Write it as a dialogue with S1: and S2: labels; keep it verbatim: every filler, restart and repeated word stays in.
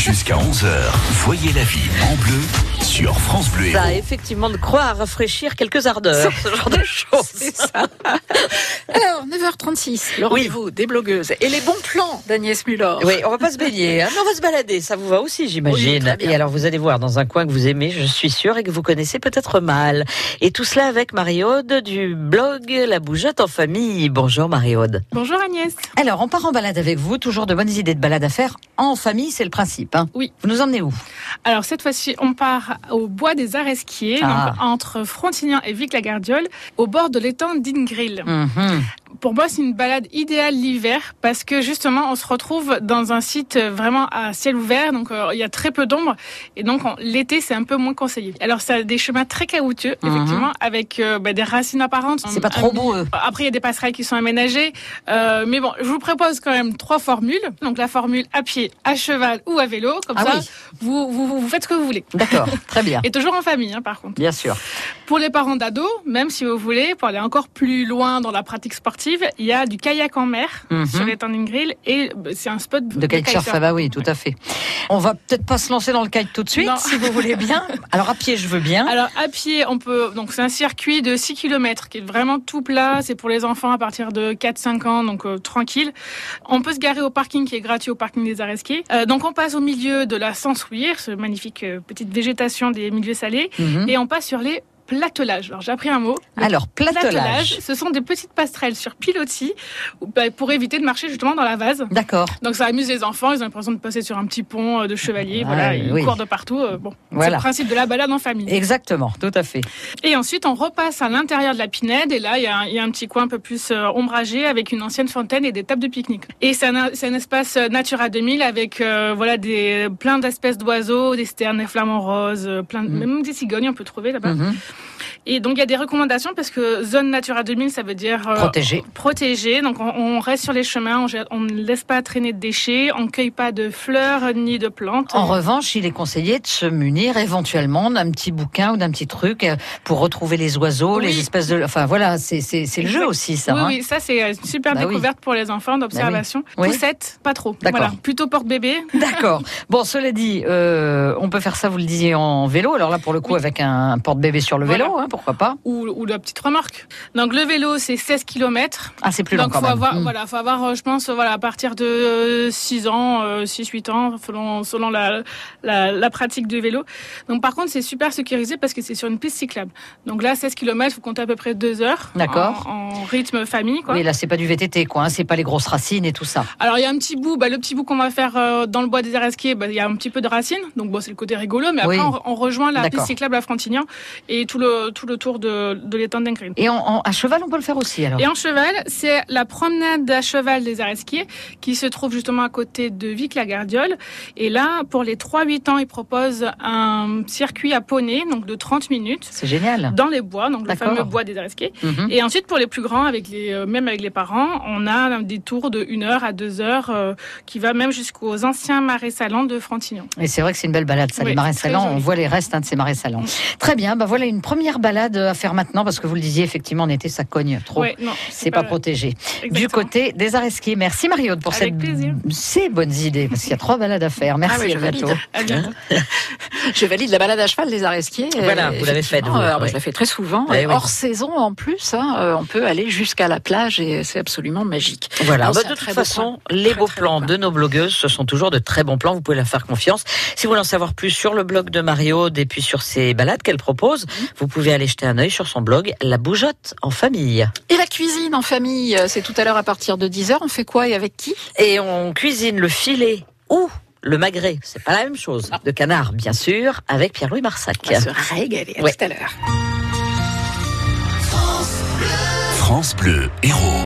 S1: Jusqu'à onze heures, voyez la vie en bleu sur France Bleu
S2: Ça a
S1: Héros.
S2: effectivement de quoi à rafraîchir quelques ardeurs, ce genre de choses.
S3: C'est ça. Alors, neuf heures trente-six, le rendez-vous oui. des blogueuses et les bons plans d'Agnès Muller.
S2: Oui, on va pas se baigner, hein, mais on va se balader, ça vous va aussi, j'imagine. Oui, et alors, vous allez voir dans un coin que vous aimez, je suis sûre, et que vous connaissez peut-être mal. Et tout cela avec Marie-Aude du blog La Bougeotte en famille. Bonjour Marie-Aude.
S4: Bonjour Agnès.
S3: Alors, on part en balade avec vous, toujours de bonnes idées de balade à faire en famille, c'est le principe. Hein.
S4: Oui.
S3: Vous nous emmenez où?
S4: Alors, cette fois-ci, on part au bois des Aresquiers, ah. donc entre Frontignan et Vic-la-Gardiole, au bord de l'étang d'Ingrill.
S3: Mm-hmm.
S4: Pour moi, c'est une balade idéale l'hiver parce que justement, on se retrouve dans un site vraiment à ciel ouvert, donc euh, il y a très peu d'ombre et donc on, l'été, c'est un peu moins conseillé. Alors, ça a des chemins très caoutchoueux, mm-hmm. effectivement, avec euh, bah, des racines apparentes.
S3: C'est pas trop beau.
S4: Après, il y a des passerelles qui sont aménagées, euh, mais bon, je vous propose quand même trois formules. Donc, la formule à pied, à cheval ou à vélo, comme
S3: ah
S4: ça,
S3: oui.
S4: vous, vous, vous faites ce que vous voulez.
S3: D'accord, très bien.
S4: Et toujours en famille, hein, par contre.
S3: Bien sûr.
S4: Pour les parents d'ados, même si vous voulez, pour aller encore plus loin dans la pratique sportive, il y a du kayak en mer mm-hmm. sur l'étang d'Ingrill et c'est un spot de,
S3: de kitesurf. Ah bah oui, tout à fait. On va peut-être pas se lancer dans le kite tout de suite, non. si vous voulez bien. Alors à pied, je veux bien.
S4: Alors à pied, on peut. Donc c'est un circuit de six kilomètres qui est vraiment tout plat. C'est pour les enfants à partir de quatre cinq ans, donc euh, tranquille. On peut se garer au parking qui est gratuit au parking des Aresquiers. Euh, donc on passe au milieu de la Sansouire, ce magnifique euh, petite végétation des milieux salés, mm-hmm. et on passe sur les platelage. Alors j'ai appris un mot.
S3: Alors platelage. platelage,
S4: ce sont des petites passerelles sur pilotis pour éviter de marcher justement dans la vase.
S3: D'accord.
S4: Donc ça amuse les enfants, ils ont l'impression de passer sur un petit pont de chevalier, ah, voilà, ils oui. courent de partout. Bon, voilà. C'est le principe de la balade en famille.
S3: Exactement, tout à fait.
S4: Et ensuite on repasse à l'intérieur de la Pinède et là il y a, il y a un petit coin un peu plus ombragé avec une ancienne fontaine et des tables de pique-nique. Et c'est un, c'est un espace Natura deux mille avec euh, voilà des plein d'espèces d'oiseaux, des sternes, des flamants roses, plein de, mmh. même des cigognes on peut trouver là-bas. Mmh. Et donc il y a des recommandations parce que zone Natura deux mille, ça veut dire euh,
S3: protégé.
S4: Protégé. Donc on, on reste sur les chemins, on, on ne laisse pas traîner de déchets, on ne cueille pas de fleurs ni de plantes.
S3: En revanche, il est conseillé de se munir éventuellement d'un petit bouquin ou d'un petit truc pour retrouver les oiseaux, oui. les espèces de. Enfin voilà, c'est c'est c'est le jeu aussi ça.
S4: Oui
S3: hein.
S4: oui, ça c'est une super bah découverte oui. pour les enfants d'observation. Bah oui. Poussette, oui. pas trop.
S3: D'accord.
S4: Voilà, plutôt porte-bébé.
S3: D'accord. Bon, cela dit, euh, on peut faire ça, vous le disiez, en vélo. Alors là, pour le coup, oui. avec un porte-bébé sur le vélo, voilà. hein, pourquoi pas.
S4: Ou, ou la petite remorque. Donc le vélo, c'est seize kilomètres.
S3: Ah, c'est plus long
S4: Donc
S3: quand
S4: faut
S3: même.
S4: avoir,
S3: mmh.
S4: voilà, faut avoir, je pense, voilà, à partir de six ans, euh, six huit ans, selon, selon la, la, la pratique du vélo. Donc par contre, c'est super sécurisé parce que c'est sur une piste cyclable. Donc là, seize kilomètres, faut compter à peu près deux heures.
S3: D'accord.
S4: En, en rythme famille, quoi.
S3: Oui, là, c'est pas du V T T, quoi. Hein, c'est pas les grosses racines et tout ça.
S4: Alors il y a un petit bout, bah, le petit bout qu'on va faire euh, dans le bois des Aresquiers, bah, il y a un petit peu de racines. Donc bon, c'est le côté rigolo, mais après, oui. on, on rejoint la D'accord. piste cyclable à Frontignan et tout le, tout le tour de, de l'étang d'Ingrill.
S3: Et en, en, à cheval, on peut le faire aussi, alors?
S4: Et en cheval, c'est la promenade à cheval des Aresquiers qui se trouve justement à côté de Vic-la-Gardiole. Et là, pour les trois huit ans, ils proposent un circuit à poney, donc de trente minutes.
S3: C'est génial.
S4: Dans les bois, donc
S3: D'accord.
S4: le fameux bois des Aresquiers.
S3: Mm-hmm.
S4: Et ensuite, pour les plus grands, avec les, euh, même avec les parents, on a des tours de une heure à deux heures euh, qui va même jusqu'aux anciens marais salants de Frontignan.
S3: Et c'est vrai que c'est une belle balade, ça, oui, les marais salants. On voit les restes hein, de ces marais salants. Mm. Très bien, bah voilà une première balade à faire maintenant, parce que vous le disiez, effectivement, en été, ça cogne trop.
S4: Ouais, non, c'est,
S3: c'est pas,
S4: pas
S3: protégé.
S4: Exactement.
S3: Du côté des Aresquiers. Merci Marie-Aude pour
S4: Avec
S3: cette
S4: plaisir.
S3: ces bonnes idées, parce qu'il y a trois balades à faire. Merci,
S5: ah oui,
S3: à bientôt.
S4: À bientôt.
S5: Je valide la balade à cheval des Aresquiers.
S2: Voilà, vous l'avez faite. Vous,
S5: euh,
S2: oui.
S5: Je la fais très souvent.
S2: Eh
S5: hors
S2: oui.
S5: saison en plus, hein, euh, on peut aller jusqu'à la plage et c'est absolument magique.
S2: Voilà.
S5: Alors,
S2: bah, de toute façon, les beaux
S5: très,
S2: plans
S5: très
S2: de nos blogueuses, ce sont toujours de très bons plans. Vous pouvez leur faire confiance. Si vous voulez en savoir plus sur le blog de Marie-Aude et puis sur ses balades qu'elle propose, mmh. vous pouvez aller jeter un œil sur son blog La Bougeotte en famille.
S5: Et la cuisine en famille, c'est tout à l'heure à partir de dix heures. On fait quoi et avec qui?
S2: Et on cuisine le filet ou le magret, c'est pas la même chose. Ah. De canard, bien sûr, avec Pierre-Louis Marsac.
S5: On va se régaler. À
S2: ouais.
S5: tout à l'heure.
S1: France Bleu, France Bleu Héros.